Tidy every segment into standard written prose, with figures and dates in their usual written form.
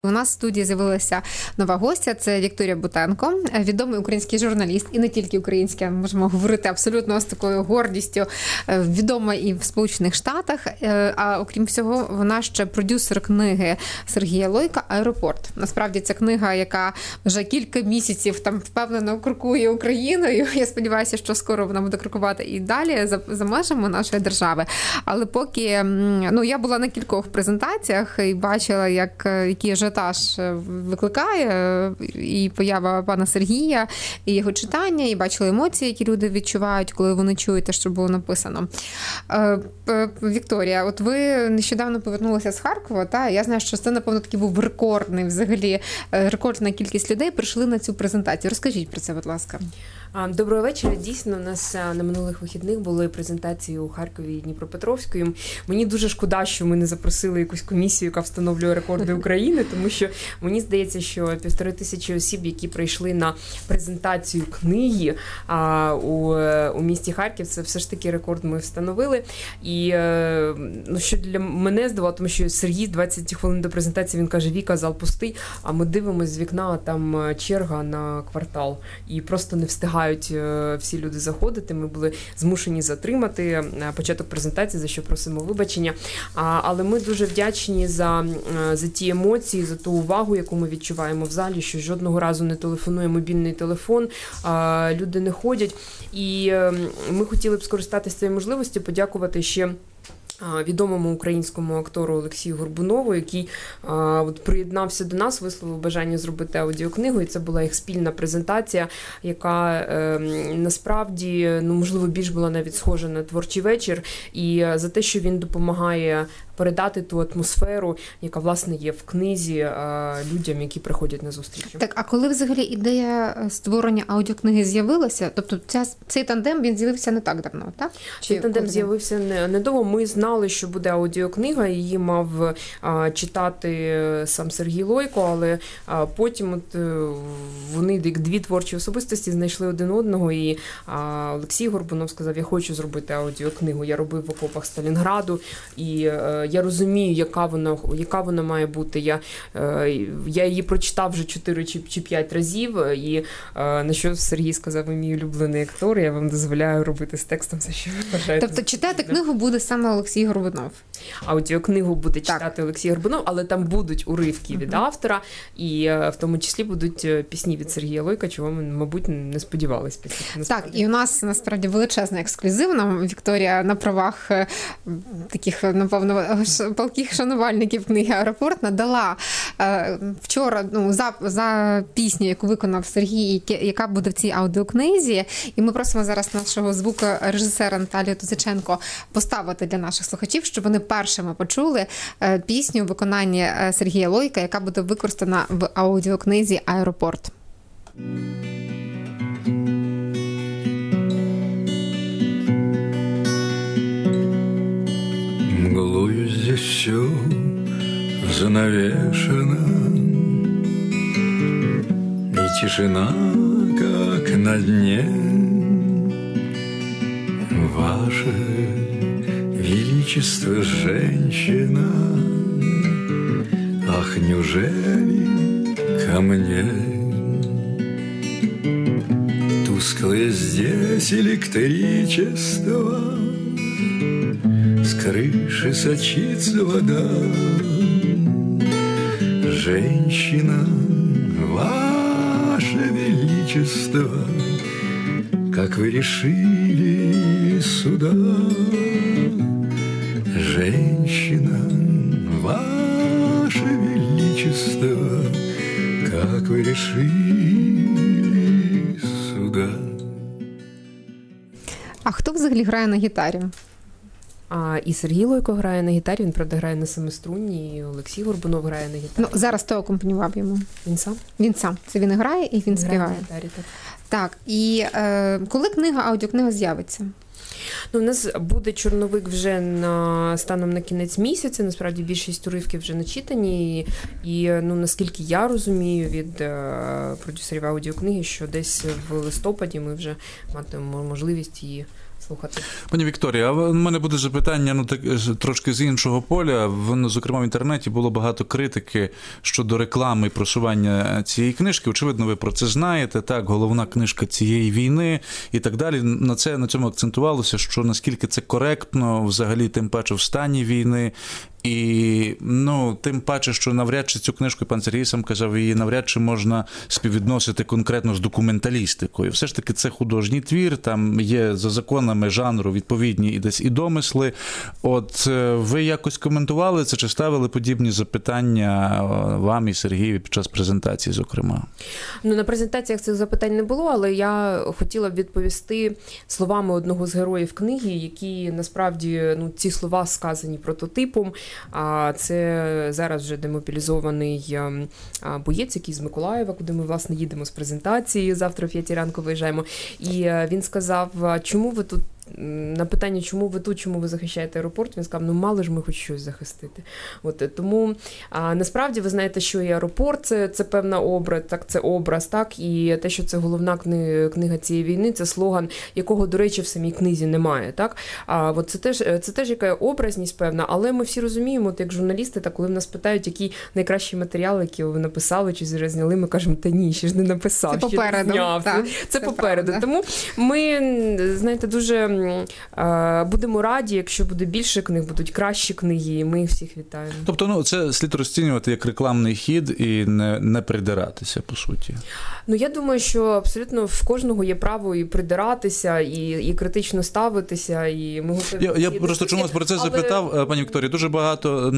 У нас в студії з'явилася нова гостя, це Вікторія Бутенко, відомий український журналіст, і не тільки український, можемо говорити абсолютно з такою гордістю, відома і в Сполучених Штатах, а окрім всього, вона ще продюсер книги Сергія Лойка «Аеропорт». Насправді, це книга, яка вже кілька місяців там впевнено крокує Україною. Я сподіваюся, що скоро вона буде крокувати і далі за межами нашої держави. Але поки, я була на кількох презентаціях і бачила, який ажіотаж викликає і поява пана Сергія, і його читання, і бачили емоції, які люди відчувають, коли вони чують те, що було написано. Вікторія, от ви нещодавно повернулися з Харкова, та? Я знаю, що це, напевно, такий був рекордний, взагалі, рекордна кількість людей прийшли на цю презентацію. Розкажіть про це, будь ласка. Доброго вечора. Дійсно, у нас на минулих вихідних були презентації у Харкові і Дніпропетровську. Мені дуже шкода, що ми не запросили якусь комісію, яка встановлює рекорди України, тому що мені здається, що 1500 осіб, які прийшли на презентацію книги у місті Харків, це все ж таки рекорд ми встановили. І що для мене здавало, тому що Сергій 20 хвилин до презентації, він каже: Віка, зал пустий, а ми дивимося з вікна, а там черга на квартал. І просто не встигають всі люди заходити. Ми були змушені затримати початок презентації, за що просимо вибачення. Але ми дуже вдячні за ті емоції, за ту увагу, яку ми відчуваємо в залі, що жодного разу не телефонує мобільний телефон, люди не ходять. І ми хотіли б скористатися цією можливістю, подякувати ще відомому українському актору Олексію Горбунову, який приєднався до нас, висловив бажання зробити аудіокнигу, і це була їх спільна презентація, яка насправді, можливо, більш була навіть схожа на творчий вечір, і за те, що він допомагає передати ту атмосферу, яка, власне, є в книзі людям, які приходять на зустріч. Так, а коли взагалі ідея створення аудіокниги з'явилася? Тобто цей тандем, він з'явився не так давно, так? Цей тандем з'явився недовго. Ми знали, що буде аудіокнига, її мав читати сам Сергій Лойко, але потім вони, як дві творчі особистості, знайшли один одного, і Олексій Горбунов сказав: я хочу зробити аудіокнигу. Я робив в окопах Сталінграду, і я розумію, яка вона має бути. Я її прочитав вже 4 чи 5 разів, і на що Сергій сказав: ви мій улюблений актор, я вам дозволяю робити з текстом все, що ви бажаєте. Тобто читати книгу буде саме Олексій Горбунов? Аудіокнигу буде читати Олексій Горбунов, але там будуть уривки від автора, і в тому числі будуть пісні від Сергія Лойка, чого ми, мабуть, не сподівались після. Так, і у нас, насправді, величезний ексклюзив. Нам Вікторія на правах таких, напевно, палких шанувальників книги «Аеропорт» надала вчора за пісню, яку виконав Сергій, яка буде в цій аудіокнизі. І ми просимо зараз нашого звукорежисера Наталію Тузиченко поставити для наших слухачів, щоб вони першими почули пісню в виконанні Сергія Лойка, яка буде використана в аудіокнизі «Аеропорт». Мглою здесь все занавешено, и тишина, как на дне. Ваше величество, женщина, ах, неужели ко мне? Тусклое здесь электричество, с крыши сочится вода. Женщина, ваше величество, как вы решили суда? Женщина, ваше величество, как вы решили суда? А хто взагалі грає на гітарі? І Сергій Лойко грає на гітарі, він, правда, грає на семиструнній, і Олексій Горбунов грає на гітарі. Зараз хто акомпанював йому? Він сам? Він сам. Це він грає і він співає. На гітарі, так. Так, і коли аудіокнига з'явиться? У нас буде чорновик вже станом на кінець місяця. Насправді більшість уривків вже начитані. І наскільки я розумію від продюсерів аудіокниги, що десь в листопаді ми вже матимемо можливість її, послухати. Пані Вікторія, в мене буде запитання трошки з іншого поля. Зокрема, в інтернеті було багато критики щодо реклами і просування цієї книжки. Очевидно, ви про це знаєте. Так, головна книжка цієї війни і так далі. На цьому акцентувалося, що наскільки це коректно, взагалі, тим паче в стані війни. І, тим паче, що навряд чи цю книжку, пан Сергій сам казав, її навряд чи можна співвідносити конкретно з документалістикою. Все ж таки, це художній твір, там є за законами жанру відповідні десь і домисли. От ви якось коментували це, чи ставили подібні запитання вам і Сергієві під час презентації, зокрема? На презентаціях цих запитань не було, але я хотіла б відповісти словами одного з героїв книги, які, насправді, ці слова сказані прототипом. Це зараз вже демобілізований боєць, який з Миколаєва, куди ми, власне, їдемо з презентації, завтра в 5 ранку виїжджаємо. І він сказав, чому ви тут, на питання, чому ви тут, чому ви захищаєте аеропорт, він сказав, мали ж ми хоч щось захистити. Тому, насправді, ви знаєте, що і аеропорт – це певна образ, так, це образ, так, і те, що це головна книга цієї війни, це слоган, якого, до речі, в самій книзі немає, так. Це теж яка образність певна, але ми всі розуміємо, як журналісти, так, коли в нас питають, які найкращі матеріали, які ви написали, чи зняли, ми кажемо, та ні, ще ж не написав, це попереду, ще не зняв. так, це попереду. Тому ми, знаєте, дуже будемо раді, якщо буде більше книг, будуть кращі книги, і ми їх всіх вітаємо. Тобто, це слід розцінювати як рекламний хід і не придиратися, по суті. Я думаю, що абсолютно в кожного є право і придиратися, і критично ставитися, і ми готові. Я просто чомусь про це запитав, пані Вікторія, дуже багато,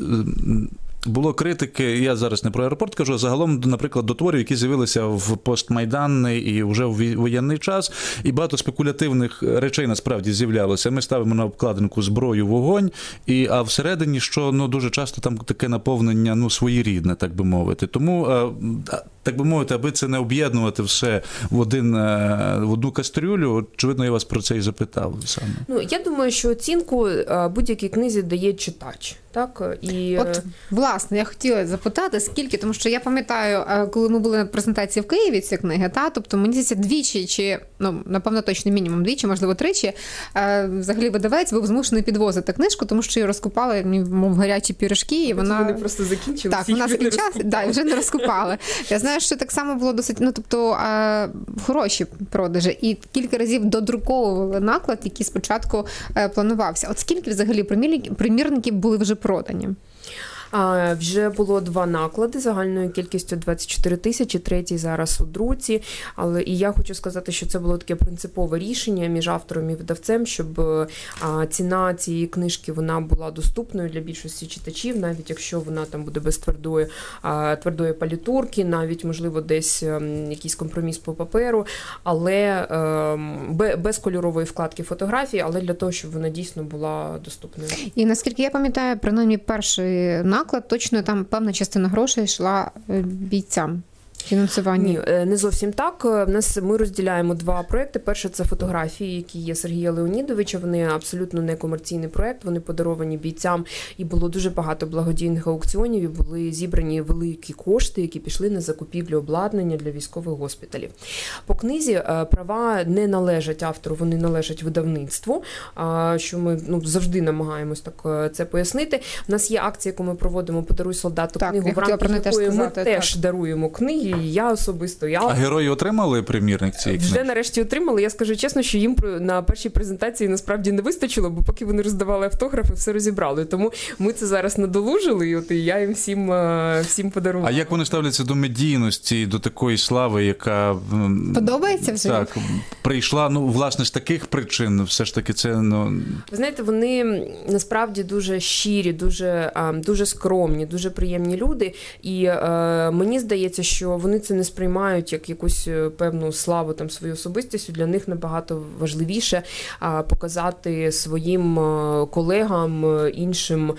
було критики, я зараз не про аеропорт кажу, а загалом, наприклад, до творів, які з'явилися в постмайданний і вже в воєнний час, і багато спекулятивних речей насправді з'являлося. Ми ставимо на обкладинку зброю, вогонь, а всередині, що дуже часто там таке наповнення своєрідне, так би мовити. Тому, так би мовити, аби це не об'єднувати все в одну кастрюлю, очевидно, я вас про це і запитав саме. Я думаю, що оцінку будь-якій книзі дає читач. Так, власне, я хотіла запитати, скільки, тому що я пам'ятаю, коли ми були на презентації в Києві цієї книги, тобто, мені здається, двічі, чи, напевно, точно мінімум двічі, можливо, тричі, взагалі видавець був змушений підвозити книжку, тому що її розкупали, мов гарячі пірожки, і вона... Вони просто закінчилися. Так, вона закінчилася, і вже не розкупали. Я знаю, що так само було досить, хороші продажі, і кілька разів додруковували наклад, який спочатку планувався. От скільки взагалі примірників були вже продані? Вже було 2 наклади загальною кількістю 24 тисячі, 3-й зараз у друці. І я хочу сказати, що це було таке принципове рішення між автором і видавцем, щоб ціна цієї книжки вона була доступною для більшості читачів, навіть якщо вона там буде без твердої палітурки, навіть, можливо, десь якийсь компроміс по паперу, але без кольорової вкладки фотографії, але для того, щоб вона дійсно була доступною. І наскільки я пам'ятаю, принаймні перший наклад, точно там певна частина грошей йшла бійцям. Фінансування? Ні, не зовсім так. Ми розділяємо 2 проекти. Перше – це фотографії, які є Сергія Леонідовича. Вони абсолютно не комерційний проект, вони подаровані бійцям. І було дуже багато благодійних аукціонів, і були зібрані великі кошти, які пішли на закупівлю обладнання для військових госпіталів. По книзі права не належать автору, вони належать видавництву, що ми завжди намагаємось так це пояснити. У нас є акція, яку ми проводимо «Подаруй солдату книгу», в рамках якої ми теж даруємо книги. Я особисто. А герої отримали примірник цієї книги? Вже нарешті отримали. Я скажу чесно, що їм на першій презентації насправді не вистачило, бо поки вони роздавали автографи, все розібрали. Тому ми це зараз надолужили, і я їм всім подарувала. А як вони ставляться до медійності, до такої слави, яка... Подобається вже? Так, прийшла, власне, з таких причин, все ж таки це... Ви знаєте, вони насправді дуже щирі, дуже скромні, дуже приємні люди, і мені здається, що вони це не сприймають як якусь певну славу там своєю особистістю. Для них набагато важливіше показати своїм колегам, іншим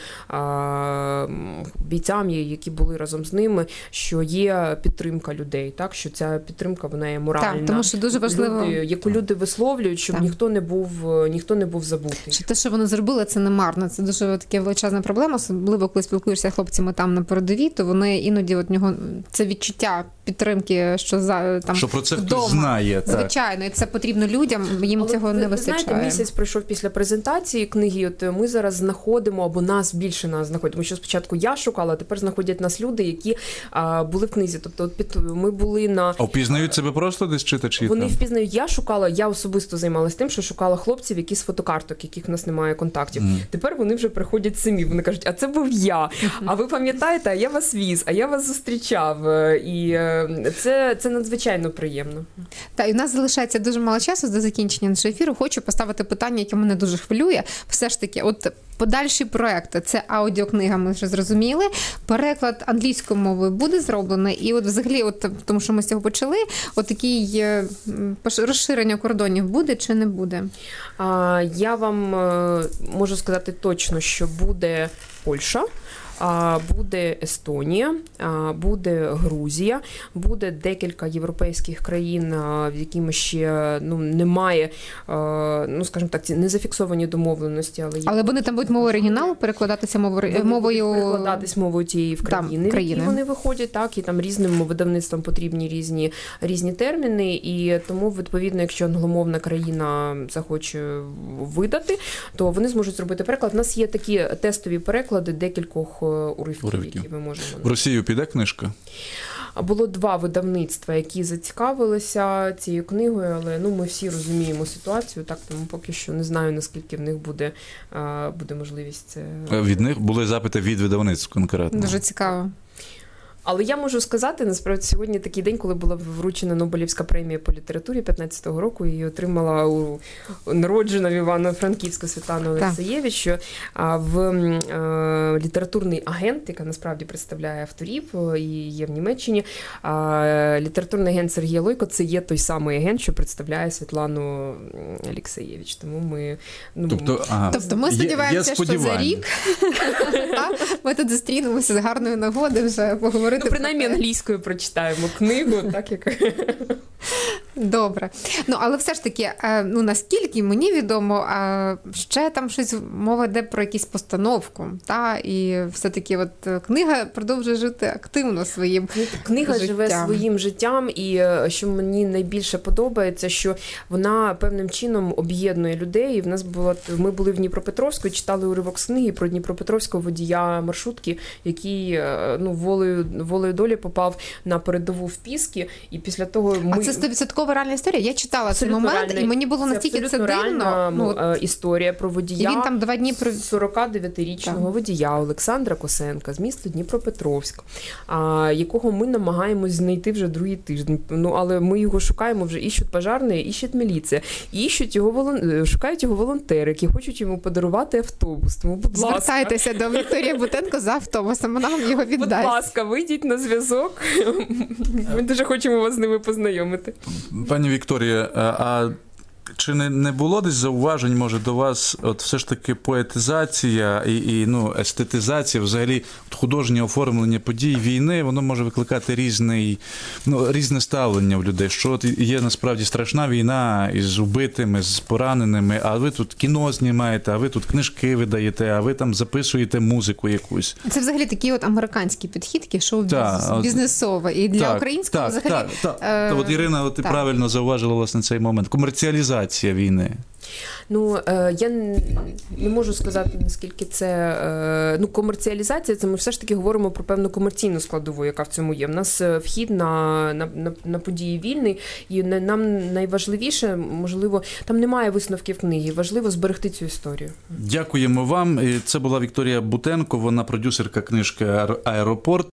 бійцям, які були разом з ними, що є підтримка людей, так, що ця підтримка вона є моральна. Так, тому що дуже важливо, яку люди висловлюють, щоб ніхто не був забутий. Що те, що вони зробили, це не марно. Це дуже таке величезна проблема, особливо коли спілкуєшся з хлопцями там на передовій, то вони іноді нього це відчуття підтримки, що там що про це вдома. хтось знає. Так. Звичайно, і це потрібно людям, їм Але цього не вистачає. Знаєте, місяць пройшов після презентації книги, от ми зараз знаходимо, або більше нас знаходять, тому що спочатку я шукала, а тепер знаходять нас люди, які були в книзі. Тобто ми були на... А впізнають себе просто десь читачі? Вони впізнають, я особисто займалася тим, що шукала хлопців, які з фотокарток, яких в нас немає контактів. Тепер вони вже приходять самі, вони кажуть, а це був я, а ви пам'ятаєте, а я вас віз, а я вас зустрічав. І це надзвичайно приємно. Та, і в нас залишається дуже мало часу до закінчення нашого ефіру. Хочу поставити питання, яке мене дуже хвилює. Все ж таки, от подальші проекти, це аудіокнига, ми вже зрозуміли. Переклад англійською мовою буде зроблений? І от взагалі, от, тому що ми з цього почали, от такий розширення кордонів буде чи не буде? Я вам можу сказати точно, що буде Польща, буде Естонія, буде Грузія, буде декілька європейських країн, в якими ще немає, скажімо так, не зафіксовані домовленості, але вони там будуть мовою оригіналу перекладатися мовою... перекладатись мовою тієї країни, в якій вони виходять, так, і там різним видавництвам потрібні різні терміни, і тому, відповідно, якщо англомовна країна захоче видати, то вони зможуть зробити переклад. У нас є такі тестові переклади декількох уривків, які ми можемо... В Росію піде книжка? Було 2 видавництва, які зацікавилися цією книгою, але ми всі розуміємо ситуацію, так, тому поки що не знаю, наскільки в них буде можливість це... Від них були запити від видавництв конкретно? Дуже цікаво. Але я можу сказати, насправді, сьогодні такий день, коли була вручена Нобелівська премія по літературі 15-го року, і отримала народжена в Івано-Франківську Світлана Олексієвич, що в літературний агент, яка насправді представляє авторів і є в Німеччині, літературний агент Сергій Лойко – це є той самий агент, що представляє Світлану Олексієвич. Тому ми... Тобто ми сподіваємося, що за рік ми тут зустрінемося з гарною нагодою вже поговорити. Принаймні англійською прочитаємо книгу, так як... Добре. Але все ж таки, наскільки мені відомо, ще там щось мова йде про якусь постановку, та? І все-таки от книга продовжує жити активно своїм Книга життям. Живе своїм життям, і що мені найбільше подобається, що вона певним чином об'єднує людей. І ми були в Дніпропетровську і читали уривок з книги про дніпропетровського водія маршрутки, який волею долі попав на передову в Піски, і після того А це 100% реальна історія? Я читала цей момент, і мені було настільки це дивно. Історія про водія. І він там 2 дні 49-річного водія Олександра Косенка з міста Дніпропетровськ, якого ми намагаємось знайти вже другий тиждень. Але ми його шукаємо вже, іщуть пожарні, іщуть міліція, шукають його волонтери, які хочуть йому подарувати автобус. Тому, будь ласка. Звертайтеся до Вікторії Бутенко за автобусом, вона вам його віддасть. Будь ласка, вийдіть на зв'язок. Ми дуже хочемо вас з ними познайомити. Пані Вікторія, а чи не було десь зауважень, може, до вас, от все ж таки поетизація і естетизація, взагалі художнє оформлення подій війни, воно може викликати різне ставлення в людей, що от є насправді страшна війна із убитими, з пораненими, а ви тут кіно знімаєте, а ви тут книжки видаєте, а ви там записуєте музику якусь. Це взагалі такий от американський підхід, такий шоу-бізнесовий. І для українського взагалі... Так. От Ірина, ти правильно зауважила власне цей момент. Комерціалізація війни. Я не можу сказати, наскільки це... комерціалізація, це ми все ж таки говоримо про певну комерційну складову, яка в цьому є. В нас вхід на події вільний, і нам найважливіше, можливо, там немає висновків книги, важливо зберегти цю історію. Дякуємо вам. Це була Вікторія Бутенко, вона продюсерка книжки «Аеропорт».